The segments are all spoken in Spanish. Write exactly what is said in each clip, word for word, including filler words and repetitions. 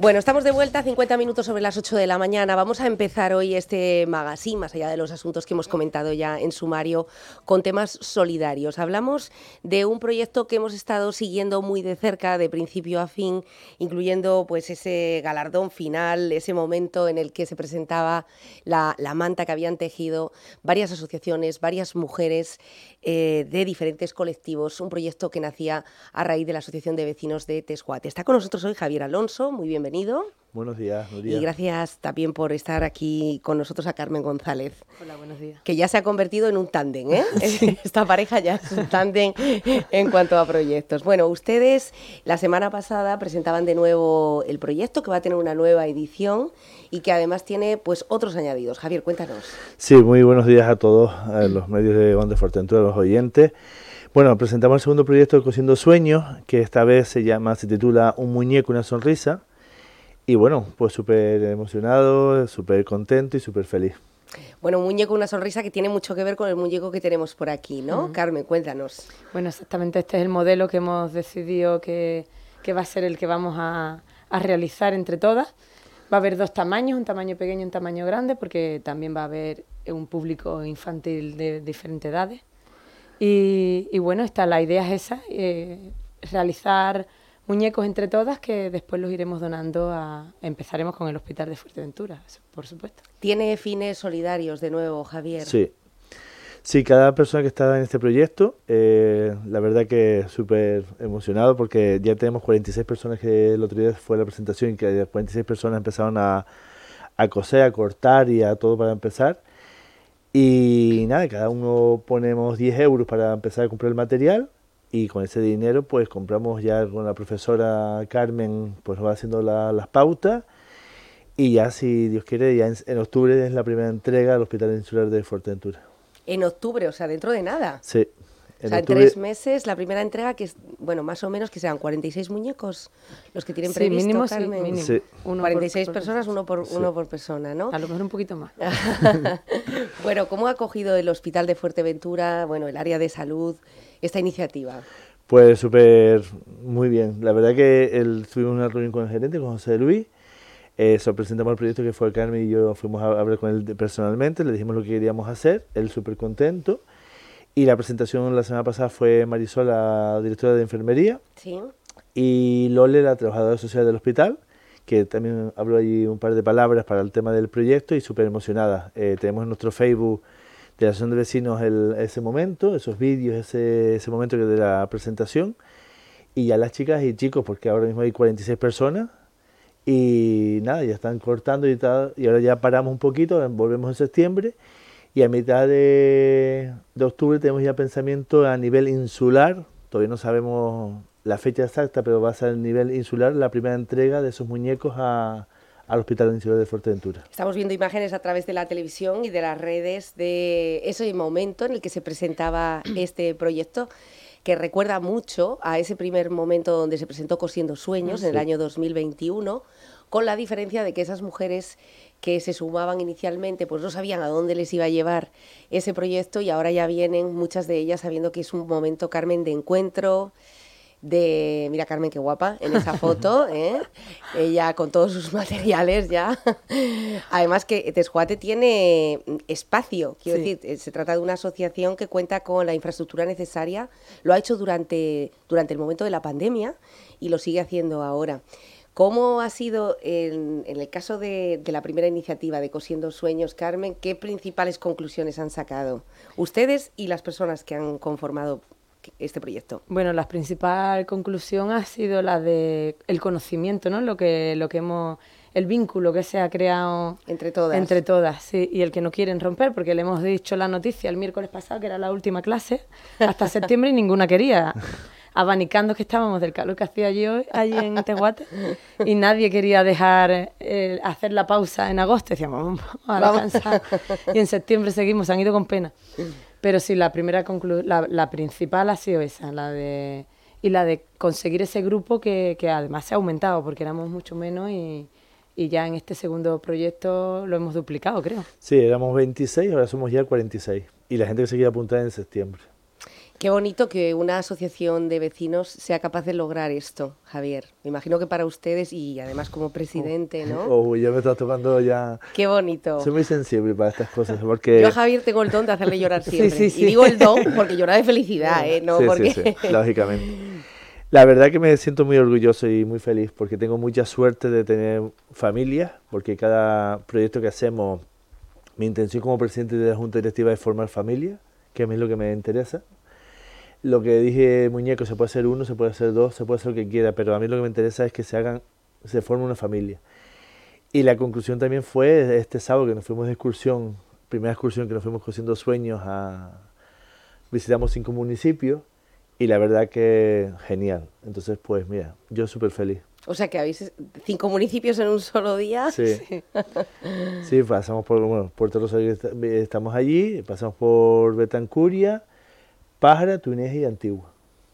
Bueno, estamos de vuelta, cincuenta minutos sobre las ocho de la mañana. Vamos a empezar hoy este magazine, más allá de los asuntos que hemos comentado ya en sumario, con temas solidarios. Hablamos de un proyecto que hemos estado siguiendo muy de cerca, de principio a fin, incluyendo pues ese galardón final, ese momento en el que se presentaba la, la manta que habían tejido varias asociaciones, varias mujeres eh, de diferentes colectivos. Un proyecto que nacía a raíz de la Asociación de Vecinos de Tesguate. Está con nosotros hoy Javier Alonso, muy bienvenido. Bienvenido. Buenos días, Nuria. Y gracias también por estar aquí con nosotros a Carmen González. Hola, buenos días. Que ya se ha convertido en un tándem, ¿eh? Sí. Esta pareja ya es un tándem en cuanto a proyectos. Bueno, ustedes la semana pasada presentaban de nuevo el proyecto, que va a tener una nueva edición y que además tiene pues otros añadidos. Javier, cuéntanos. Sí, muy buenos días a todos, a los medios de Onda Fuerteventura, a los oyentes. Bueno, presentamos el segundo proyecto de Cosiendo Sueños, que esta vez se llama, se titula Un muñeco, una sonrisa. Y bueno, pues súper emocionado, súper contento y súper feliz. Bueno, un muñeco, una sonrisa que tiene mucho que ver con el muñeco que tenemos por aquí, ¿no? Uh-huh. Carmen, cuéntanos. Bueno, exactamente este es el modelo que hemos decidido que, que va a ser el que vamos a, a realizar entre todas. Va a haber dos tamaños, un tamaño pequeño y un tamaño grande, porque también va a haber un público infantil de diferentes edades. Y, y bueno, esta, la idea es esa, eh, realizar muñecos entre todas que después los iremos donando a... Empezaremos con el Hospital de Fuerteventura, por supuesto. ¿Tiene fines solidarios de nuevo, Javier? Sí, sí, cada persona que está en este proyecto, eh, la verdad que súper emocionado porque ya tenemos cuarenta y seis personas que el otro día fue la presentación y que cuarenta y seis personas empezaron a, a coser, a cortar y a todo para empezar. Y nada, cada uno ponemos diez euros para empezar a comprar el material. Y con ese dinero pues compramos ya con la profesora Carmen, pues va haciendo la, las pautas y ya si Dios quiere, ya en, en octubre es la primera entrega al Hospital Insular de Fuerteventura. En octubre, o sea, dentro de nada. Sí. En o sea, octubre, en tres meses, la primera entrega, que es, bueno, más o menos que sean cuarenta y seis muñecos los que tienen sí, previsto, mínimo, Carmen. Sí, mínimo. Sí. Uno cuarenta y seis por, personas, uno por, sí. uno por persona, ¿no? A lo mejor un poquito más. Bueno, ¿cómo ha acogido el Hospital de Fuerteventura, bueno, el área de salud, esta iniciativa? Pues súper, muy bien. La verdad que el, tuvimos una reunión con el gerente, con José Luis. Eh, so, presentamos el proyecto que fue Carmen y yo fuimos a hablar con él personalmente, le dijimos lo que queríamos hacer, él súper contento. Y la presentación la semana pasada fue Marisol, la directora de enfermería, sí. Y Lole, la trabajadora social del hospital, que también habló allí un par de palabras para el tema del proyecto y súper emocionada. Eh, tenemos en nuestro Facebook de la Asociación de Vecinos el, ese momento, esos vídeos, ese, ese momento de la presentación. Y ya las chicas y chicos, porque ahora mismo hay cuarenta y seis personas, y nada, ya están cortando y tal, y ahora ya paramos un poquito, volvemos en septiembre. Y a mitad de, de octubre tenemos ya pensamiento a nivel insular, todavía no sabemos la fecha exacta, pero va a ser a nivel insular la primera entrega de esos muñecos a, al Hospital Insular de Fuerteventura. Estamos viendo imágenes a través de la televisión y de las redes de ese momento en el que se presentaba este proyecto, que recuerda mucho a ese primer momento donde se presentó Cosiendo Sueños, sí. En el año dos mil veintiuno, con la diferencia de que esas mujeres que se sumaban inicialmente pues no sabían a dónde les iba a llevar ese proyecto y ahora ya vienen muchas de ellas sabiendo que es un momento, Carmen, de encuentro, de... Mira, Carmen, qué guapa en esa foto, ¿eh? Ella con todos sus materiales ya. Además que Tesguate tiene espacio, quiero sí. decir, se trata de una asociación que cuenta con la infraestructura necesaria, lo ha hecho durante, durante el momento de la pandemia y lo sigue haciendo ahora. ¿Cómo ha sido, en, en el caso de, de la primera iniciativa de Cosiendo Sueños, Carmen, qué principales conclusiones han sacado ustedes y las personas que han conformado este proyecto? Bueno, la principal conclusión ha sido la de el conocimiento, ¿no? Lo que, lo que hemos, el vínculo que se ha creado entre todas. Entre todas, sí, y el que no quieren romper, porque le hemos dicho la noticia el miércoles pasado, que era la última clase, hasta septiembre y ninguna quería. Abanicando que estábamos del calor que hacía allí hoy, allí en Tesguate, y nadie quería dejar eh, hacer la pausa en agosto. Decíamos, vamos a descansar. Y en septiembre seguimos, se han ido con pena. Pero sí, la primera conclu la, la principal ha sido esa, la de y la de conseguir ese grupo que, que además se ha aumentado, porque éramos mucho menos y, y ya en este segundo proyecto lo hemos duplicado, creo. Sí, éramos veintiséis, ahora somos ya cuarenta y seis. Y la gente que se quiere apuntar en septiembre. Qué bonito que una asociación de vecinos sea capaz de lograr esto, Javier. Me imagino que para ustedes y además como presidente, ¿no? Oh, ya me estás tocando ya. Qué bonito. Soy muy sensible para estas cosas porque... Yo a Javier tengo el don de hacerle llorar siempre. Sí, sí, sí. Y digo el don porque llora de felicidad, ¿eh? No sí, porque... sí, sí, lógicamente. La verdad que me siento muy orgulloso y muy feliz porque tengo mucha suerte de tener familia, porque cada proyecto que hacemos, mi intención como presidente de la Junta Directiva es formar familia, que a mí es lo que me interesa. Lo que dije, muñeco, se puede hacer uno, se puede hacer dos, se puede hacer lo que quiera, pero a mí lo que me interesa es que se hagan, se forme una familia. Y la conclusión también fue este sábado que nos fuimos de excursión, primera excursión que nos fuimos Cosiendo Sueños, a visitamos cinco municipios y la verdad que genial. Entonces, pues mira, yo súper feliz. O sea, que habéis cinco municipios en un solo día. Sí, sí, sí pasamos por bueno, Puerto Rosario, estamos allí, pasamos por Betancuria, Pájara, Túnez y Antigua.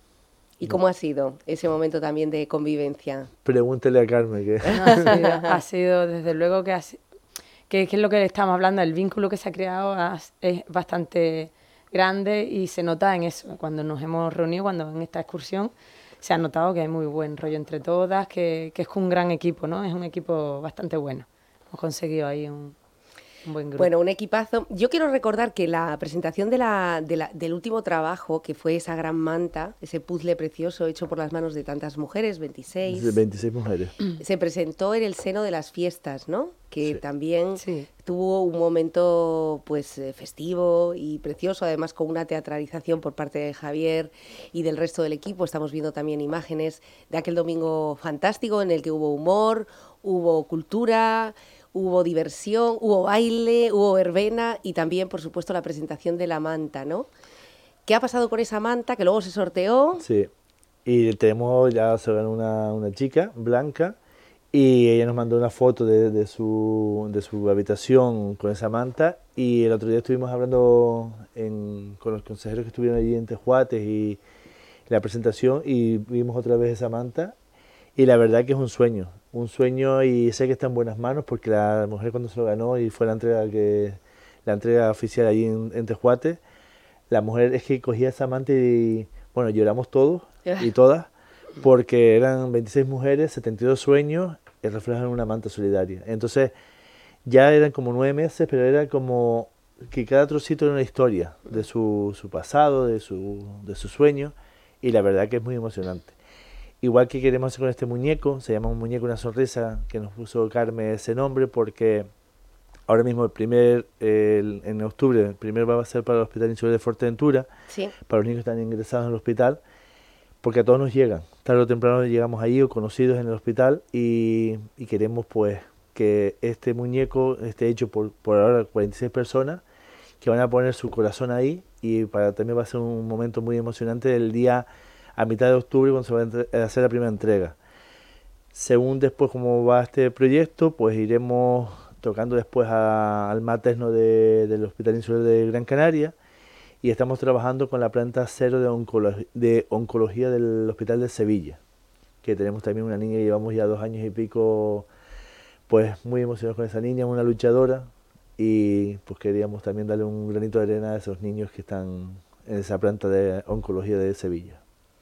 ¿Y cómo ha sido ese momento también de convivencia? Pregúntele a Carmen. Que... No, ha, sido, ha sido, desde luego, que, ha, que, que es lo que estamos hablando, el vínculo que se ha creado es bastante grande y se nota en eso. Cuando nos hemos reunido, cuando en esta excursión, se ha notado que hay muy buen rollo entre todas, que, que es un gran equipo, ¿no? Es un equipo bastante bueno. Hemos conseguido ahí un... Un buen grupo. Bueno, un equipazo. Yo quiero recordar que la presentación de la, de la, del último trabajo, que fue esa gran manta, ese puzzle precioso hecho por las manos de tantas mujeres, veintiséis. veintiséis mujeres. Se presentó en el seno de las fiestas, ¿no? Que sí. también sí. tuvo un momento pues festivo y precioso, además con una teatralización por parte de Javier y del resto del equipo. Estamos viendo también imágenes de aquel domingo fantástico en el que hubo humor, hubo cultura, hubo diversión, hubo baile, hubo verbena y también, por supuesto, la presentación de la manta, ¿no? ¿Qué ha pasado con esa manta que luego se sorteó? Sí, y tenemos, ya se ganó una, una chica, Blanca, y ella nos mandó una foto de, de, su, de su habitación con esa manta, y el otro día estuvimos hablando en, con los consejeros que estuvieron allí en Tejuates y la presentación, y vimos otra vez esa manta, y la verdad que es un sueño, un sueño y sé que está en buenas manos porque la mujer cuando se lo ganó y fue la entrega que la entrega oficial allí en, en Tejuate, la mujer es que cogía esa manta y bueno, lloramos todos y todas porque eran veintiséis mujeres, setenta y dos sueños y reflejan una manta solidaria. Entonces ya eran como nueve meses, pero era como que cada trocito era una historia de su, su pasado, de su, de su sueño y la verdad que es muy emocionante. Igual que queremos hacer con este muñeco, se llama un muñeco Una Sonrisa, que nos puso Carmen ese nombre porque ahora mismo el primer, el, en octubre, el primer va a ser para el Hospital Insular de Fuerteventura, sí. para los niños que están ingresados en el hospital, porque a todos nos llegan, tarde o temprano llegamos allí o conocidos en el hospital y, y queremos pues que este muñeco esté hecho por, por ahora cuarenta y seis personas que van a poner su corazón ahí y para también va a ser un momento muy emocionante el día a mitad de octubre cuando se va a hacer la primera entrega. Según después cómo va este proyecto, pues iremos tocando después a, al materno de, del Hospital Insular de Gran Canaria y estamos trabajando con la planta cero de, oncolo de oncología del Hospital de Sevilla, que tenemos también una niña que llevamos ya dos años y pico, pues muy emocionados con esa niña, una luchadora y pues queríamos también darle un granito de arena a esos niños que están en esa planta de oncología de Sevilla.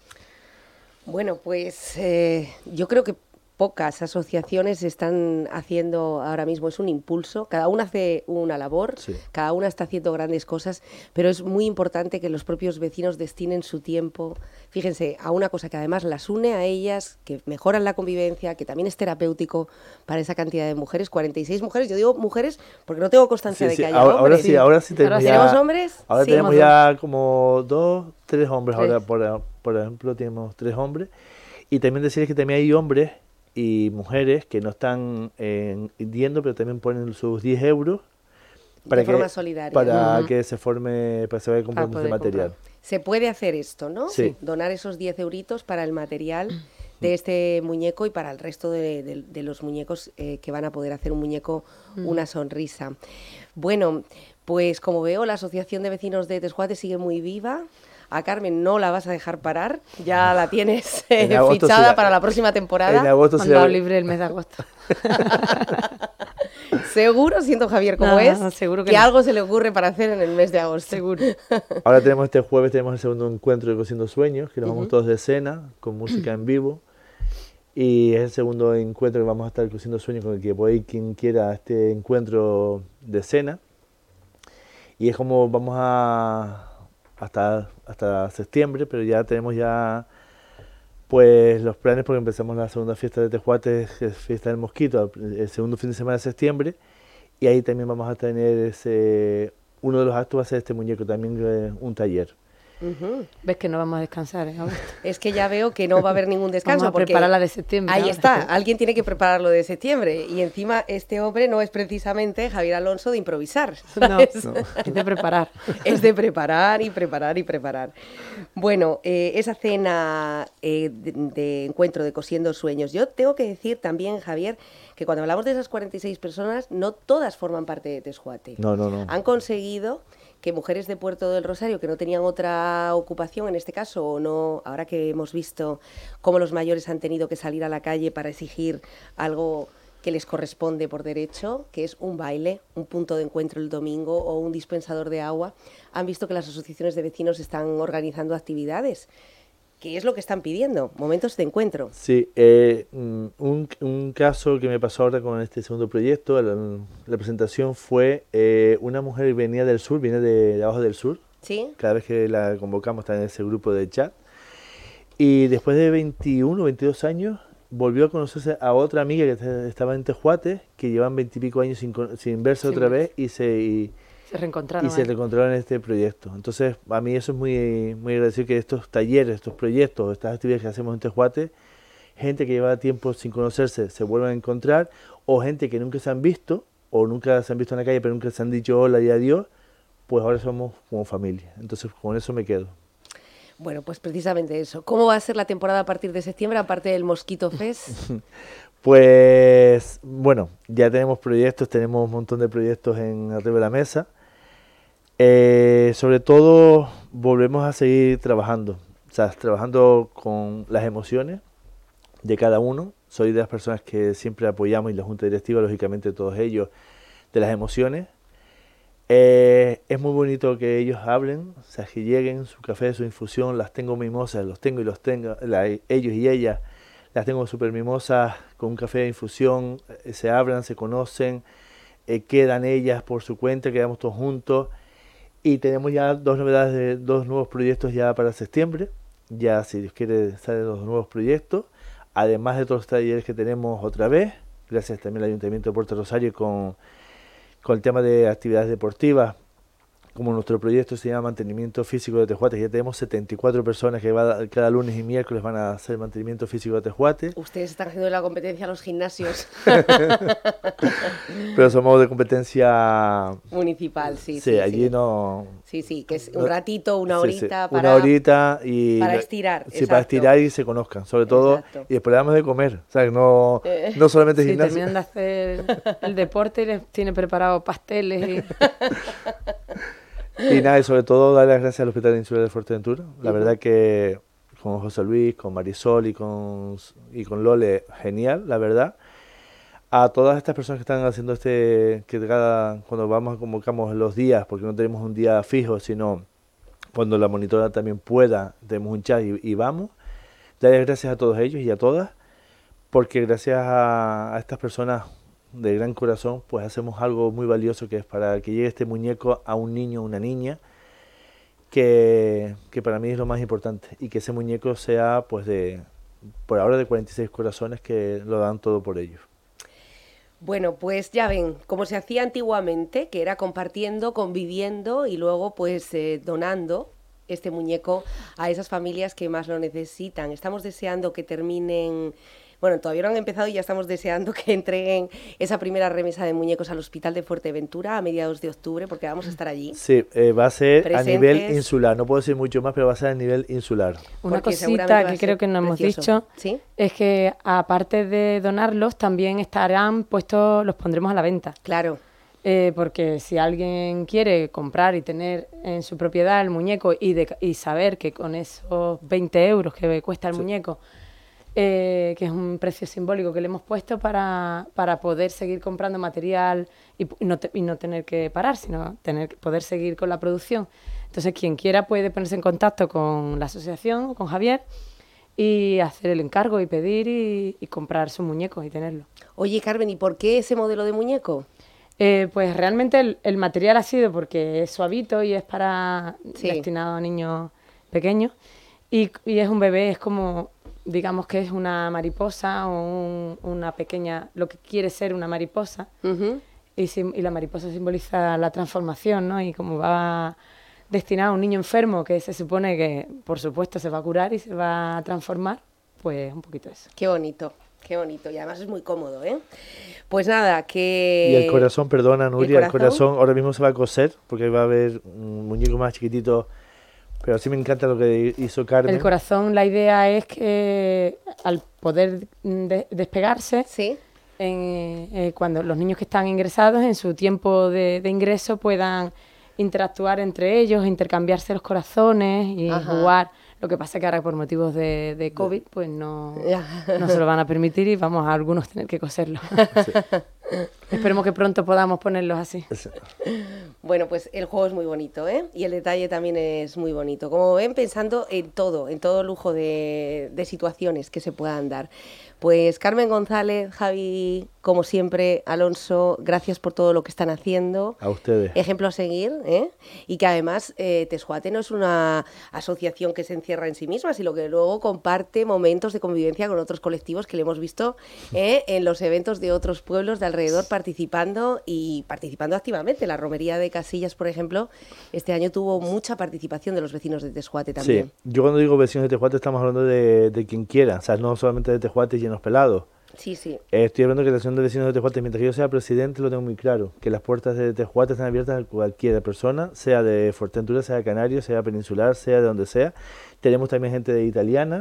Bueno, pues eh, yo creo que pocas asociaciones están haciendo ahora mismo, es un impulso, cada una hace una labor, sí. cada una está haciendo grandes cosas, pero es muy importante que los propios vecinos destinen su tiempo, fíjense, a una cosa que además las une a ellas, que mejoran la convivencia, que también es terapéutico para esa cantidad de mujeres, cuarenta y seis mujeres, yo digo mujeres porque no tengo constancia sí, de sí, que haya ahora, hombres. Ahora sí, ahora sí tenemos, ¿Ahora ya, tenemos hombres? Ahora sí, tenemos hemos ya como dos, tres hombres, tres. ahora por, por ejemplo tenemos tres hombres, y también decirles que también hay hombres y mujeres que no están eh, yendo, pero también ponen sus diez euros para, de forma que, solidaria. para uh-huh. que se forme, para que se vaya comprando ese material. Comprar. Se puede hacer esto, ¿no? Sí. Donar esos diez euritos para el material de este muñeco y para el resto de, de, de los muñecos eh, que van a poder hacer un muñeco, uh-huh. Una Sonrisa. Bueno, pues como veo, la Asociación de Vecinos de Tejuate sigue muy viva. A Carmen no la vas a dejar parar, ya la tienes eh, fichada sí, para la próxima temporada. En agosto se ha dado libre el mes de agosto. Seguro, siendo Javier como No, es, no, seguro que que no. algo se le ocurre para hacer en el mes de agosto. Seguro. Ahora tenemos este jueves, tenemos el segundo encuentro de Cosiendo Sueños, que nos vamos Ujú. todos de cena, con música en vivo. Y es el segundo encuentro que vamos a estar Cosiendo Sueños, con el que puede ir quien quiera a este encuentro de cena. Y es como vamos a hasta, hasta septiembre, pero ya tenemos ya pues los planes, porque empezamos la segunda fiesta de Tejuate, que es Fiesta del Mosquito, el segundo fin de semana de septiembre. Y ahí también vamos a tener ese, uno de los actos va a ser este muñeco, también eh, un taller. Ujú. Ves que no vamos a descansar en agosto. Es que ya veo que no va a haber ningún descanso. Vamos a porque preparar la de septiembre Ahí ahora. está, alguien tiene que prepararlo de septiembre. Y encima este hombre no es precisamente Javier Alonso de improvisar, No, ¿sabes? no, es de preparar. Es de preparar y preparar y preparar. Bueno, eh, esa cena eh, de, de encuentro de Cosiendo Sueños. Yo tengo que decir también, Javier, que cuando hablamos de esas cuarenta y seis personas, no todas forman parte de Tesjuate. No, no, no. Han conseguido que mujeres de Puerto del Rosario, que no tenían otra ocupación en este caso, o no, ahora que hemos visto cómo los mayores han tenido que salir a la calle para exigir algo que les corresponde por derecho, que es un baile, un punto de encuentro el domingo o un dispensador de agua, han visto que las asociaciones de vecinos están organizando actividades. ¿Qué es lo que están pidiendo? Momentos de encuentro. Sí, eh, mm, un, un caso que me pasó ahora con este segundo proyecto, la, la presentación fue eh, una mujer que venía del sur, viene de, de abajo del sur, ¿Sí? cada vez que la convocamos está en ese grupo de chat, y después de veintiuno, veintidós años volvió a conocerse a otra amiga que te- estaba en Tejuate, que llevan veintipico años sin, con- sin verse Sin otra verse. vez y se... y- Se reencontraron. y se ahí. reencontraron en este proyecto. Entonces, a mí eso es muy, muy agradecido, que estos talleres, estos proyectos, estas actividades que hacemos en Tejuate, gente que lleva tiempo sin conocerse se vuelvan a encontrar, o gente que nunca se han visto, o nunca se han visto en la calle, pero nunca se han dicho hola y adiós, pues ahora somos como familia. Entonces, con eso me quedo. Bueno, pues precisamente eso. ¿Cómo va a ser la temporada a partir de septiembre, aparte del Mosquito Fest? Pues, bueno, ya tenemos proyectos, tenemos un montón de proyectos en arriba de la mesa. Eh, sobre todo volvemos a seguir trabajando, o sea, trabajando con las emociones de cada uno. Soy de las personas que siempre apoyamos, y la junta directiva, lógicamente todos ellos, de las emociones. Eh, es muy bonito que ellos hablen, o sea, que lleguen, su café, su infusión, las tengo mimosas, los tengo y los tengo, la- ellos y ellas, las tengo súper mimosas, con un café de infusión, eh, se hablan, se conocen, eh, quedan ellas por su cuenta, quedamos todos juntos. Y tenemos ya dos novedades, de, dos nuevos proyectos ya para septiembre. Ya, si Dios quiere, salen los nuevos proyectos. Además de todos los talleres que tenemos otra vez, gracias también al Ayuntamiento de Puerto Rosario con, con el tema de actividades deportivas. Como nuestro proyecto se llama Mantenimiento Físico de Tejuate, ya tenemos setenta y cuatro personas que va, cada lunes y miércoles van a hacer mantenimiento físico de Tejuate. Ustedes están haciendo la competencia a los gimnasios. Pero somos de competencia... Municipal, sí. Sí, Sí, allí sí. no... Sí, sí, que es un ratito, una Sí, sí, horita para... una horita y para lo- estirar, sí, para exacto. estirar y se conozcan, sobre todo, Exacto. y después le damos de comer, o sea, que no, Eh. no solamente Sí, gimnasio. terminan de hacer el deporte y les tiene preparado pasteles y... Y nada, y sobre todo darle las gracias al Hospital Insular de Fuerteventura. La Ujú. verdad que con José Luis, con Marisol y con, y con Lole, genial, la verdad. A todas estas personas que están haciendo este, que cada, cuando vamos a convocamos los días, porque no tenemos un día fijo, sino cuando la monitora también pueda, tenemos un chat y, y vamos. Darles gracias a todos ellos y a todas, porque gracias a, a estas personas de gran corazón, pues hacemos algo muy valioso, que es para que llegue este muñeco a un niño o una niña, que, que para mí es lo más importante, y que ese muñeco sea, pues, de por ahora de cuarenta y seis corazones que lo dan todo por ellos. Bueno, pues ya ven, como se hacía antiguamente, que era compartiendo, conviviendo y luego pues eh, donando este muñeco a esas familias que más lo necesitan. Estamos deseando que terminen, bueno, todavía no han empezado y ya estamos deseando que entreguen esa primera remesa de muñecos al Hospital de Fuerteventura a mediados de octubre, porque vamos a estar allí. Sí, eh, va a ser Presentes. a nivel insular, no puedo decir mucho más, pero va a ser a nivel insular. Una Porque seguramente cosita va a que ser creo que no hemos precioso. dicho ¿Sí? es que aparte de donarlos también estarán puestos, los pondremos a la venta. Claro. Eh, porque si alguien quiere comprar y tener en su propiedad el muñeco y, de, y saber que con esos veinte euros que cuesta el Sí. muñeco eh, que es un precio simbólico que le hemos puesto para, para poder seguir comprando material y, y, no te, y no tener que parar, sino tener, poder seguir con la producción. Entonces, quien quiera puede ponerse en contacto con la asociación, con Javier, y hacer el encargo y pedir y, y comprar sus muñecos y tenerlos. Oye, Carmen, ¿y por qué ese modelo de muñeco? Eh, pues realmente el, el material ha sido porque es suavito y es para Sí. destinado a niños pequeños y, y es un bebé, es como, digamos que es una mariposa o un- una pequeña, lo que quiere ser una mariposa, Ujú. y, sim- y la mariposa simboliza la transformación, ¿no? Y como va destinado a un niño enfermo que se supone que, por supuesto, se va a curar y se va a transformar, pues un poquito eso. Qué bonito, qué bonito. Y además es muy cómodo, ¿eh? Pues nada, que... Y el corazón, perdona Nuria, el corazón? corazón ahora mismo se va a coser porque va a haber un muñeco más chiquitito, pero sí me encanta lo que hizo Carmen. El corazón, la idea es que al poder de- despegarse, Sí, en, eh, cuando los niños que están ingresados en su tiempo de, de ingreso puedan interactuar entre ellos, intercambiarse los corazones y Ajá. jugar. Lo que pasa es que ahora por motivos de, de COVID pues no, Ya. no se lo van a permitir y vamos a algunos tener que coserlo. Esperemos que pronto podamos ponerlos así. Es- bueno, pues el juego es muy bonito, ¿eh? Y el detalle también es muy bonito. Como ven, pensando en todo, en todo lujo de, de situaciones que se puedan dar. Pues Carmen González, Javi, como siempre, Alonso, gracias por todo lo que están haciendo. A ustedes. Ejemplo a seguir, ¿eh? Y que además eh, Teshuate no es una asociación que se encierra en sí misma, sino que luego comparte momentos de convivencia con otros colectivos que le hemos visto ¿eh? en los eventos de otros pueblos de alrededor participando y participando activamente. La romería de Casillas, por ejemplo, este año tuvo mucha participación de los vecinos de Teshuate también. Sí, yo cuando digo vecinos de Tejuate estamos hablando de, de quien quiera, o sea, no solamente de Tejuate y Llenos Pelados. Sí, sí. Eh, estoy hablando que la asociación de vecinos de Tejuate, mientras que yo sea presidente, lo tengo muy claro, que las puertas de Tejuate están abiertas a cualquier persona, sea de Fuerteventura, sea de Canarios, sea peninsular, sea de donde sea. Tenemos también gente de italiana,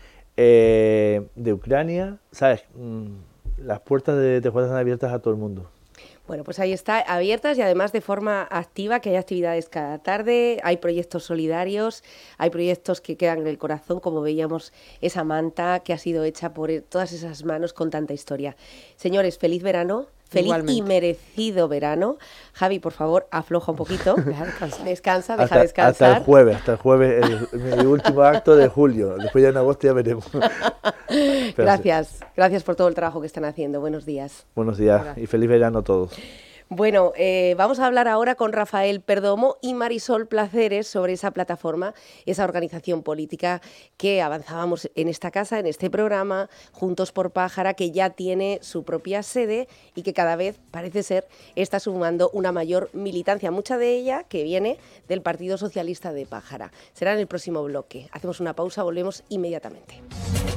eh, de Ucrania, ¿sabes? Mm, las puertas de Tejuate están abiertas a todo el mundo. Bueno, pues ahí está, abiertas y además de forma activa, que hay actividades cada tarde, hay proyectos solidarios, hay proyectos que quedan en el corazón, como veíamos esa manta que ha sido hecha por todas esas manos con tanta historia. Señores, feliz verano, feliz Igualmente. y merecido verano. Javi, por favor, afloja un poquito. Deja descansar. Descansa, deja Hasta, descansar. hasta el jueves, hasta el jueves, el, mi último acto de julio. Después ya en agosto ya veremos. Pero sí. Gracias, gracias por todo el trabajo que están haciendo. Buenos días. Buenos días Gracias. y feliz verano a todos. Bueno, eh, vamos a hablar ahora con Rafael Perdomo y Marisol Placeres sobre esa plataforma, esa organización política que avanzábamos en esta casa, en este programa, Juntos por Pájara, que ya tiene su propia sede y que cada vez, parece ser, está sumando una mayor militancia, mucha de ella que viene del Partido Socialista de Pájara. Será en el próximo bloque. Hacemos una pausa, volvemos inmediatamente.